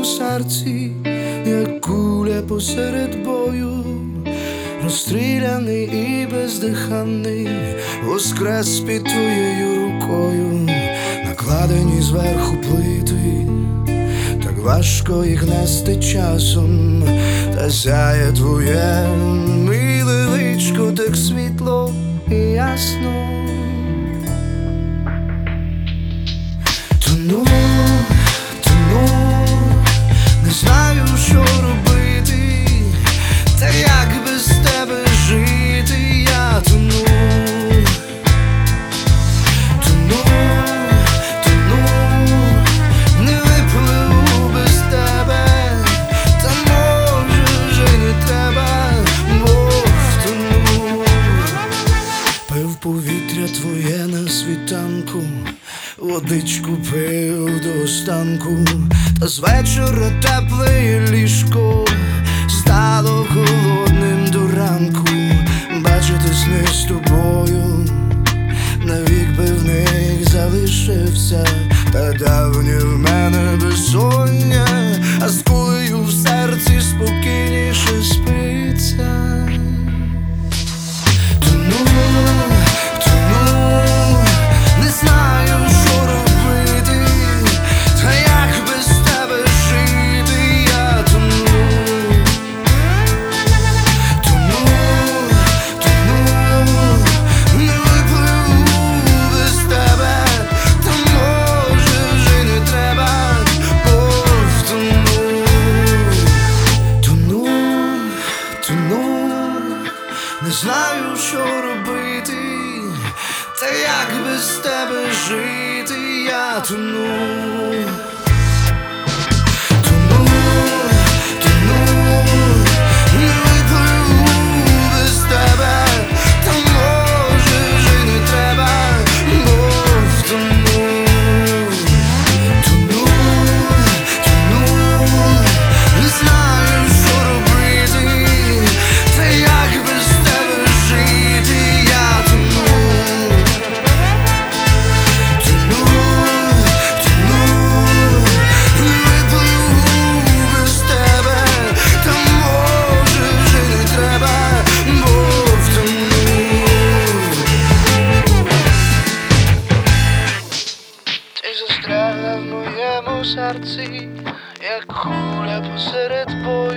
серці, як куля посеред бою, розстріляний і бездиханний, воскрес під твоєю рукою, накладені зверху плити, так важко їх нести часом, та сяє твоє миле личко так світло і ясно. Тону, не знаю, що робити, та як без тебе жити. Я тону, не випливу без тебе, та може вже не треба, бо втону. Пив повітря твоє на світанку, водичку пив до останку, та з вечора тепле ліжко стало холодним до ранку. Бачити сни з тобою, навік би в них залишився, та давнє в мене безсоння, а з кулею в серці спокійніше спиться. Не знаю, що робити, та як без тебе жити. Я тону, не випливу без тебе, та може вже не треба, бо втону. Не знаю, що робити, та як без тебе жити. Я тону, не випливу без тебе, та може вже не треба, бо втону. Не знаю, що робити, та як без тебе жити. Я тону, не випливу без тебе, та може вже не треба, бо втону. Ти застрягла в моєму серці, як куля посеред бою.